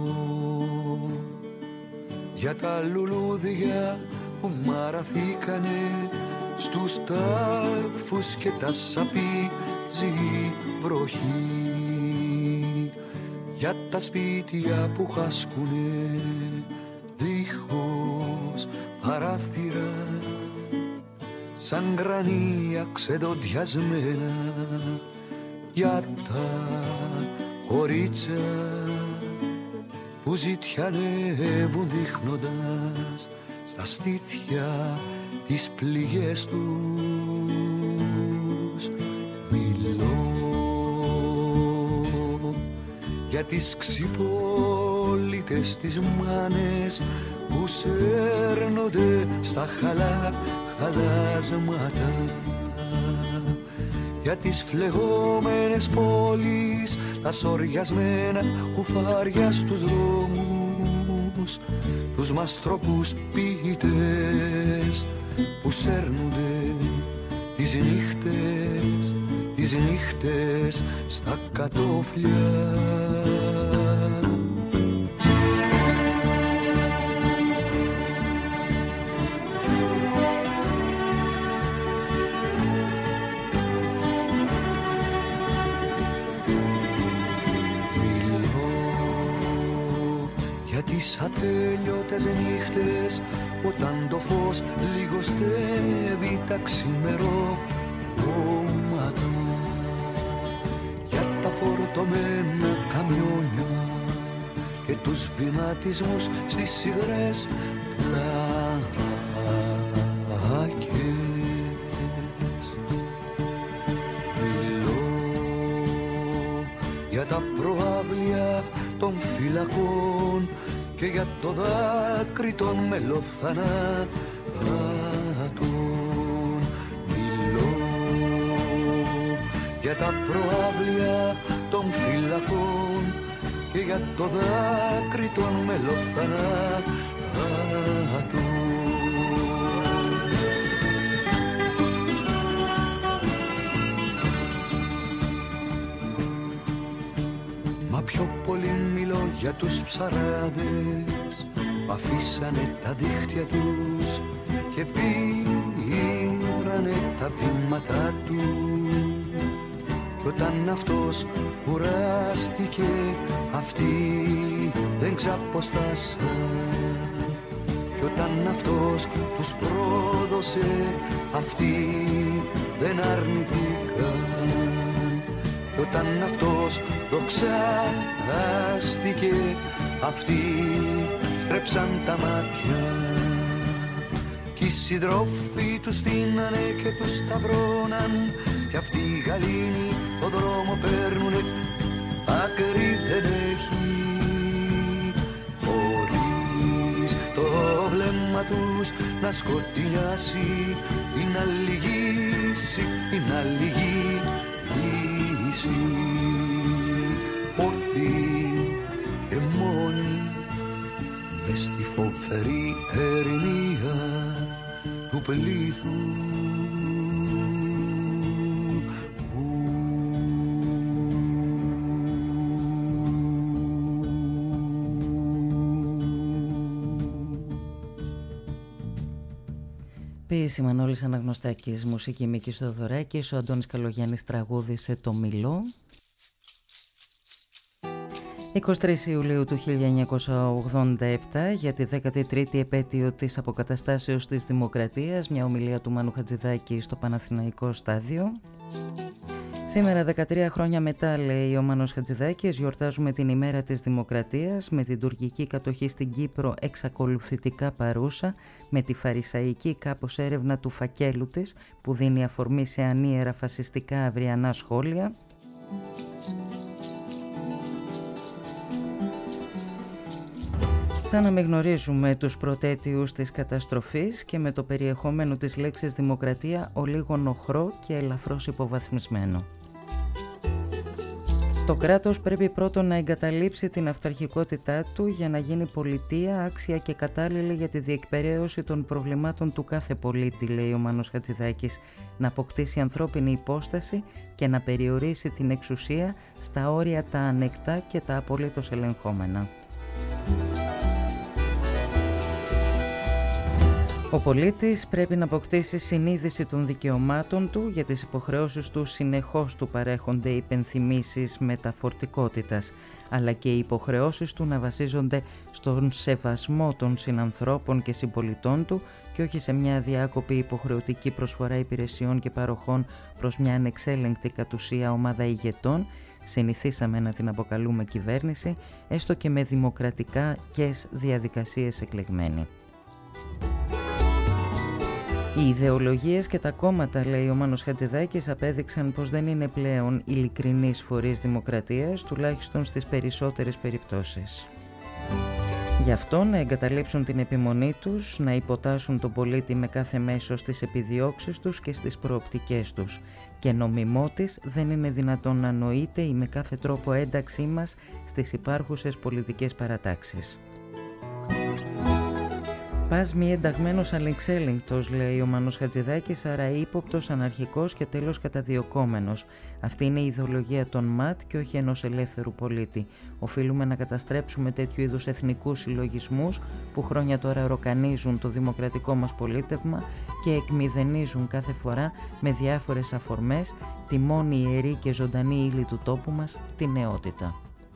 S6: για τα λουλούδια που μαραθήκανε στους τάφους και τα σαπίζει βροχή, για τα σπίτια που χάσκουνε δίχως
S8: παράθυρα σαν κρανία ξεδοντιασμένα για τα κορίτσια που ζητιανεύουν δείχνοντας στα στήθια τις πληγές τους. Μιλώ για τις ξυπόλυτες τις μάνες που σέρνονται στα χαλά χαλάσματα, για τις φλεγόμενες πόλεις, τα σοριασμένα κουφάρια στους δρόμους, τους μαστρόπους ποιητές που σέρνονται τις νύχτες, τις νύχτες στα κατόφλια. Τις ατέλειωτες νύχτες όταν το φως λιγοστεύει τα ξημερώματα, για τα φορτωμένα καμιόνια και τους βηματισμούς στις υγρές πλάκες. Μιλώ για τα προαύλια των φυλακών και για το δάκρυ των μελοθανάτων. Μιλώ για τα προαύλια των φυλακών και για το δάκρυ των μελοθανάτων. Μα πιο πολύ μιλώ για τους ψαράδες που αφήσανε τα δίχτυα τους και πήρανε τα βήματά του. Κι όταν αυτός κουράστηκε, αυτοί δεν ξαποστάσαν. Κι όταν αυτός τους πρόδωσε, αυτοί δεν αρνηθήκαν. Κι όταν αυτός δοξάστηκε, αυτοί στρέψαν τα μάτια. Κι οι συντρόφοι τους στείνανε και τους σταυρώναν, κι αυτοί οι γαλήνοι το δρόμο παίρνουνε, άκρη δεν έχει. Χωρίς το βλέμμα τους να σκοτεινιάσει ή να λυγίσει ή να λυγίσει, όρθιοι και μόνοι μες στη φοβερή ερημία του πλήθους.
S2: Ποίηση Μανώλης Αναγνωστάκης, μουσική Μίκης Θοδωράκης, ο Αντώνης Καλογιάννης τραγούδισε το Μιλώ. εικοστή τρίτη Ιουλίου του χίλια εννιακόσια ογδόντα επτά, για τη δέκατη τρίτη επέτειο της αποκαταστάσεως της Δημοκρατίας, μια ομιλία του Μάνου Χατζηδάκη στο Παναθηναϊκό Στάδιο. Σήμερα, δεκατρία χρόνια μετά, λέει ο Μάνος Χατζηδάκης, γιορτάζουμε την ημέρα της Δημοκρατίας, με την τουρκική κατοχή στην Κύπρο εξακολουθητικά παρούσα, με τη φαρισαϊκή κάπως έρευνα του φακέλου της, που δίνει αφορμή σε ανίερα φασιστικά αυριανά σχόλια. Σαν να μην γνωρίζουμε τους πρωτέτιους της καταστροφής και με το περιεχόμενο της λέξης δημοκρατία ο λίγο νωχρό και ελαφρώς υποβαθμισμένο. Το κράτος πρέπει πρώτον να εγκαταλείψει την αυταρχικότητά του για να γίνει πολιτεία άξια και κατάλληλη για τη διεκπεραίωση των προβλημάτων του κάθε πολίτη, λέει ο Μάνος Χατζηδάκης, να αποκτήσει ανθρώπινη υπόσταση και να περιορίσει την εξουσία στα όρια τα ανεκτά και τα απολύτως ελεγχόμενα. Ο πολίτης πρέπει να αποκτήσει συνείδηση των δικαιωμάτων του, για τις υποχρεώσεις του συνεχώς του παρέχονται υπενθυμίσεις μεταφορτικότητας, αλλά και οι υποχρεώσεις του να βασίζονται στον σεβασμό των συνανθρώπων και συμπολιτών του και όχι σε μια αδιάκοπη υποχρεωτική προσφορά υπηρεσιών και παροχών προς μια ανεξέλεγκτη κατ' ουσία ομάδα ηγετών. Συνηθίσαμε να την αποκαλούμε κυβέρνηση, έστω και με δημοκρατικά και διαδικασίες εκλεγμένη. Οι ιδεολογίες και τα κόμματα, λέει ο Μάνος Χατζηδάκης, απέδειξαν πως δεν είναι πλέον ειλικρινείς φορείς δημοκρατίας, τουλάχιστον στις περισσότερες περιπτώσεις. Γι' αυτό να εγκαταλείψουν την επιμονή τους, να υποτάσσουν τον πολίτη με κάθε μέσο στις επιδιώξεις τους και στις προοπτικές τους. Και νομιμότης δεν είναι δυνατόν να νοείται ή με κάθε τρόπο ένταξή μας στις υπάρχουσες πολιτικές παρατάξεις. Πας μη ενταγμένος ανεξέλεγκτος, λέει ο Μάνος Χατζηδάκης, άρα ύποπτος, αναρχικός και τέλος καταδιωκόμενος. Αυτή είναι η ιδεολογία των ΜΑΤ και όχι ενός ελεύθερου πολίτη. Οφείλουμε να καταστρέψουμε τέτοιου είδους εθνικούς συλλογισμούς που χρόνια τώρα ροκανίζουν το δημοκρατικό μας πολίτευμα και εκμηδενίζουν κάθε φορά με διάφορες αφορμές τη μόνη ιερή και ζωντανή ύλη του τόπου μας, τη νεότητα.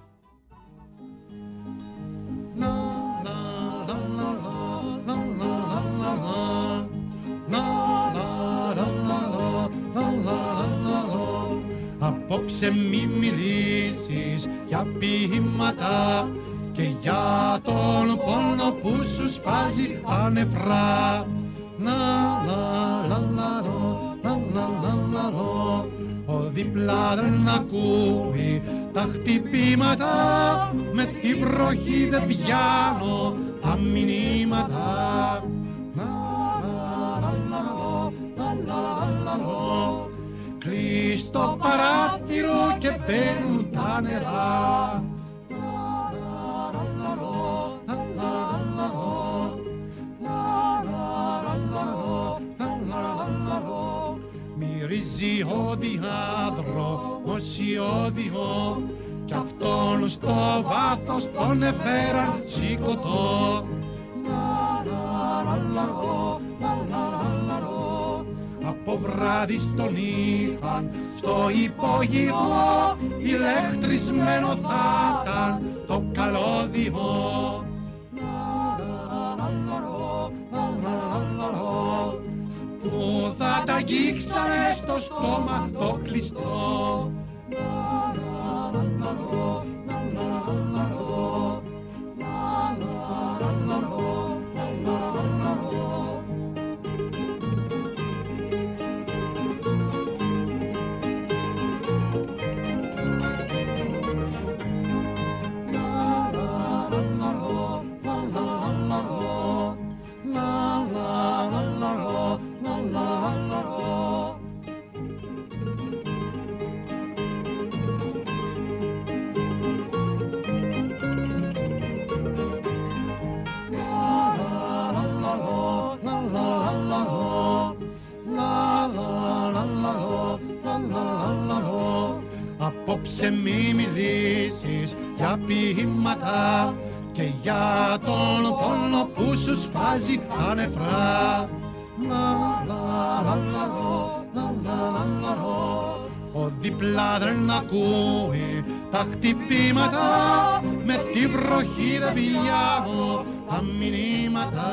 S9: Απόψε μη μιλήσεις για ποίηματα και για τον πόνο που σου σπάζει ανεφρά. Να, να, λα, λα, ρο, να, να, λα, λα, ρο. Ο δίπλα δεν ακούει τα χτυπήματα, με τη βροχή δεν πιάνω τα μηνύματα. Να, να, λα, λα, ρο, να, να, λα, ρο. Κλείς το παράθυρο και μπαίνουν τα νερά. Μυρίζει ο διάδρο οσιώδιο κι αυτόν στο βάθος τον εφέραν σηκωτό. Από βράδυ στον είχαν στο υπόγειο, ηλεκτρισμένο θα ήταν το καλώδιο. Που θα τα αγγίξανε στο στόμα το κλειστό. Απόψε μη μιλήσεις για ποίηματα και για τον πόνο που σου σφάζει τα νεφρά. Ο δίπλα δεν ακούει τα χτυπήματα, με τη βροχή δεν πιάνω τα μηνύματα.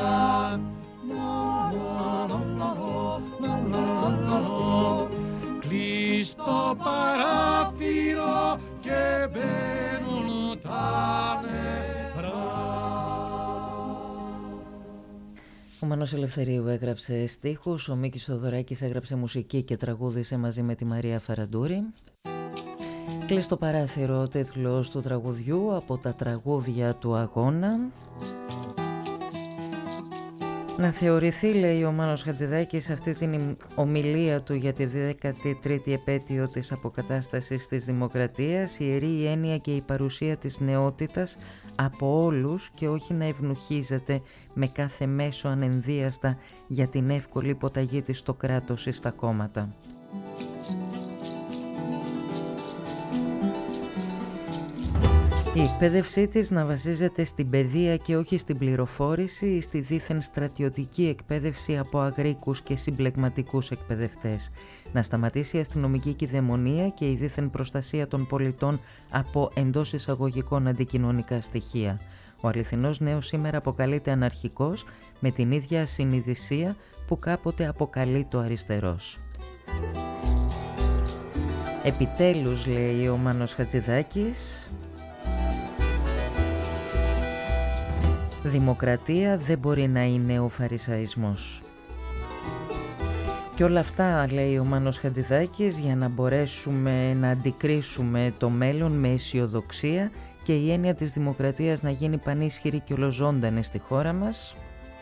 S9: Κλείς το παράθυρο και μπαίνουν τα νερά.
S2: Ο Μάνος Ελευθερίου έγραψε στίχους, ο Μίκης Θοδωράκης έγραψε μουσική και τραγούδισε μαζί με τη Μαρία Φαραντούρη. «Κλείς το παράθυρο», ο τίτλος του τραγουδιού από τα τραγούδια του αγώνα. Να θεωρηθεί, λέει ο Μάνος Χατζηδάκης, αυτή την ομιλία του για τη δέκατη τρίτη επέτειο της αποκατάστασης της δημοκρατίας, ιερή η έννοια και η παρουσία της νεότητας από όλους και όχι να ευνουχίζεται με κάθε μέσο ανενδίαστα για την εύκολη υποταγή της στο κράτος ή στα κόμματα. Η εκπαίδευσή της να βασίζεται στην παιδεία και όχι στην πληροφόρηση ή στη δίθεν στρατιωτική εκπαίδευση από αγρίκους και συμπλεγματικούς εκπαιδευτές. Να σταματήσει η αστυνομική κυδαιμονία και η δίθεν προστασία των πολιτών από εντός εισαγωγικών αντικοινωνικά στοιχεία. Ο αληθινός νέος σήμερα αποκαλείται αναρχικός με την ίδια συνειδησία που κάποτε αποκαλεί το αριστερός. Επιτέλους, λέει ο Μάνος Χατζηδάκης, δημοκρατία δεν μπορεί να είναι ο φαρισαϊσμός. Και όλα αυτά, λέει ο Μάνος Χατζηδάκης, για να μπορέσουμε να αντικρίσουμε το μέλλον με αισιοδοξία και η έννοια της δημοκρατίας να γίνει πανίσχυρη και ολοζώντανη στη χώρα μας,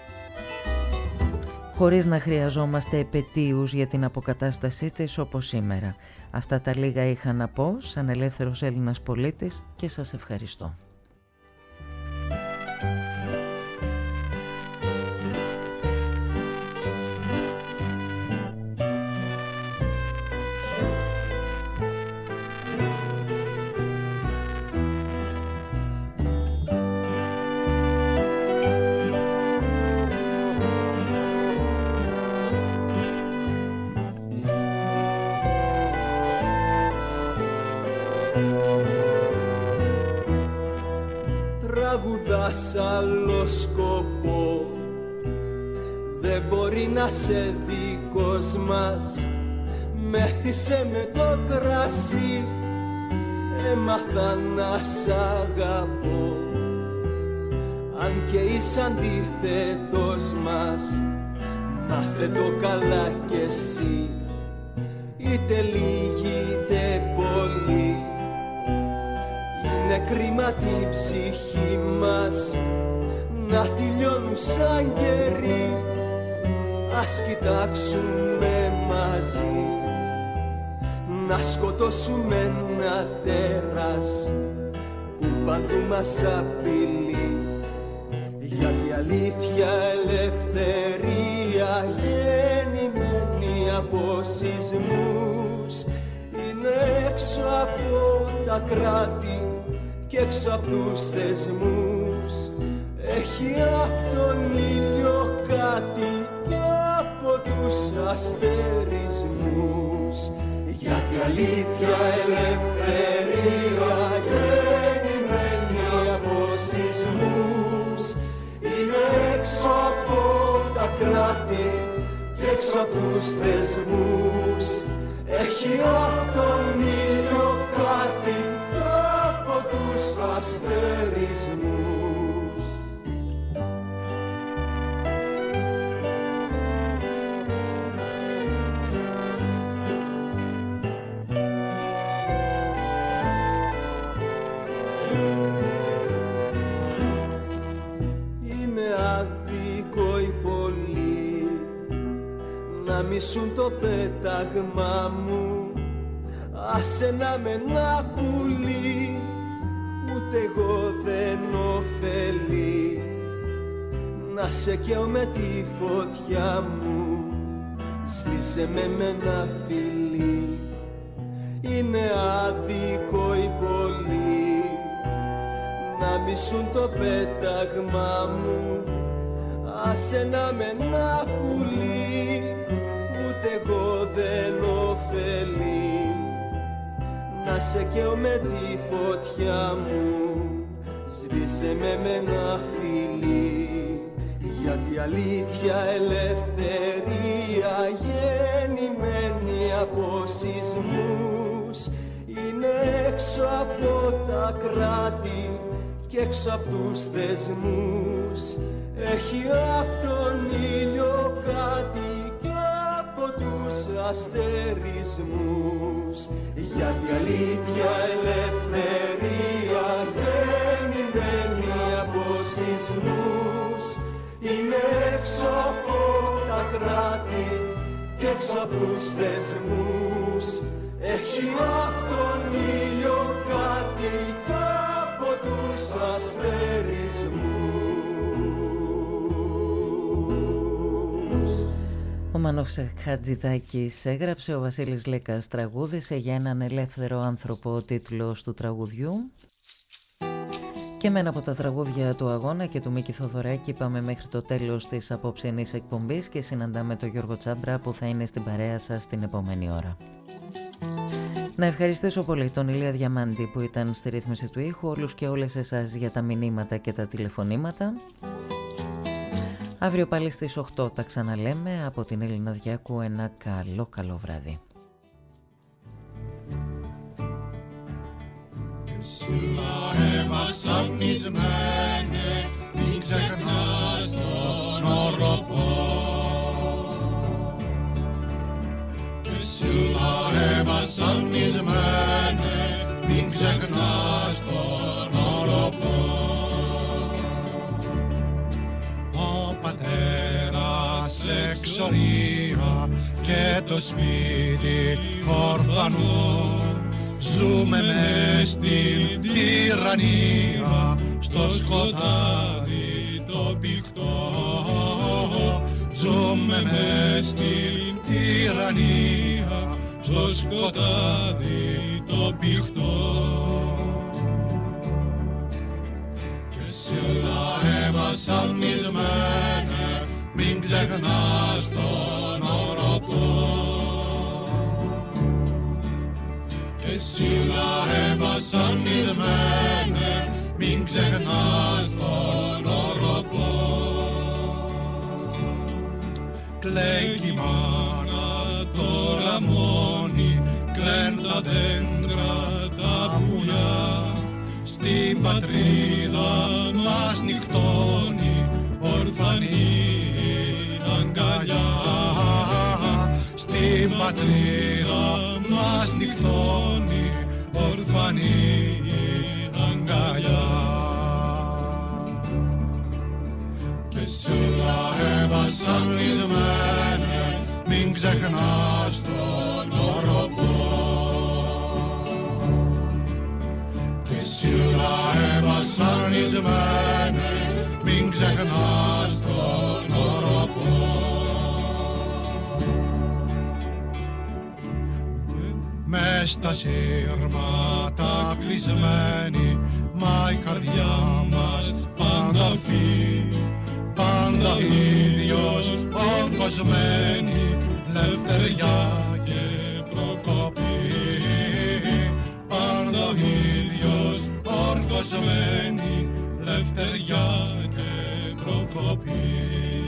S2: χωρίς να χρειαζόμαστε επετείους για την αποκατάστασή της όπως σήμερα. Αυτά τα λίγα είχα να πω σαν ελεύθερος Έλληνας πολίτης και σας ευχαριστώ.
S3: Τραγουδάς άλλο σκοπό, δεν μπορεί να σε δικός μας. Μέθησε με το κρασί, έμαθα να σ' αγαπώ. Αν και είσαι αντίθετος μας, μάθε το καλά κι εσύ. Είτε λίγοι είτε πολλοί, είναι κρίμα την ψυχή μας να τελειώνουν σαν καιροί. Ας κοιτάξουμε μαζί, να σκοτώσουμε ένα τέρας που παντού μας απειλεί. Γιατί αλήθεια, ελευθερία γεννημένη από σεισμούς είναι έξω από τα κράτη και έξω από τους θεσμούς. Έχει απ' τον ήλιο κάτι και από τους αστερισμούς. Γιατί αλήθεια, ελευθερία γεννημένη από σεισμούς είναι έξω από τα κράτη και έξω από τους θεσμούς. Έχει απ' τον ήλιο κάτι και από τους αστερισμούς. Είναι άδικο οι πολλοί να μισούν το πέταγμα μου. Άσε να με ένα πουλί, ούτε εγώ δεν ωφελεί. Να σε καίω με τη φωτιά μου, σβήσε με με ένα φιλί. Είναι άδικο οι πολλοί να μισούν το πέταγμα μου. Άσε να με ένα πουλί, ούτε εγώ δεν ωφελεί. Να σε καίω με τη φωτιά μου, σβήσε με με ένα φιλί. Γιατί αλήθεια, ελευθερία γεννημένη από σεισμούς είναι έξω από τα κράτη και έξω από τους θεσμούς. Έχει απ' τον ήλιο κάτι και από τους αστερισμούς. Γιατί αλήθεια, ελευθερία γεννημένη από σεισμούς είναι έξω από τα κράτη και έξω από τους θεσμούς. Έχει απ' τον ήλιο κάτι και από τους αστερισμούς.
S2: Ο Μάνος Χατζηδάκης έγραψε, ο Βασίλης Λέκας τραγούδισε. Για έναν ελεύθερο άνθρωπο ο τίτλος του τραγουδιού. Και με ένα από τα τραγούδια του αγώνα και του Μίκη Θοδωράκη πάμε μέχρι το τέλος της απόψινής εκπομπής και συναντάμε τον Γιώργο Τσάμπρα που θα είναι στην παρέα σας την επόμενη ώρα. Να ευχαριστήσω πολύ τον Ηλία Διαμάντη που ήταν στη ρύθμιση του ήχου, όλους και όλες εσάς για τα μηνύματα και τα τηλεφωνήματα. Αύριο πάλι στις οκτώ τα ξαναλέμε. Από την Έλληνα Διάκου ένα καλό καλό βράδυ.
S9: Σύλλα βασανισμένε, μην ξεχνάς τον οροπό. Και σύλλα βασανισμένε, μην ξεχνάς τον οροπό. Ο πατέρας εξορία και το σπίτι ορφανό. Ζούμε μες στην τυραννία, στο σκοτάδι το πηχτό. Ζούμε μες στην τυραννία, στο σκοτάδι το πηχτό. Και σύλλα βασανισμένε, μην ξεχνάς τον οροπό. Σύλλα βασανισμένε, μην ξεχνάς τον οροπό. Κλαίει η μάνα τώρα μόνη, κλαίν τα δέντρα τα πουλιά. Στην πατρίδα μας νυχτώνει ορφανή αγκαλιά. Στην πατρίδα μας νυχτώνει ορφανή αγκαλιά. Και σύλλα βασανισμένε, μην ξεχνάς τον οροπό. Και σύλλα βασανισμένε, μην ξεχνάς τον οροπό. Μες στα σύρματα κλεισμένη, μα η καρδιά μας πάντα ορθή. Πάντα ίδιος ορκωσμένη, λευτεριά και προκοπή. Πάντα ίδιος ορκωσμένη, λευτεριά και προκοπή.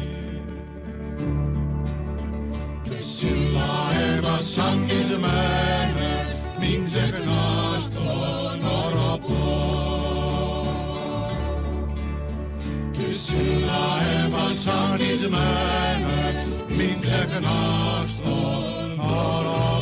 S9: Και σύλλα βασανισμένε, μην ξεχνάς τον οροπό. Και σύλλα βασανισμένε, μην ξεχνάς τον οροπό.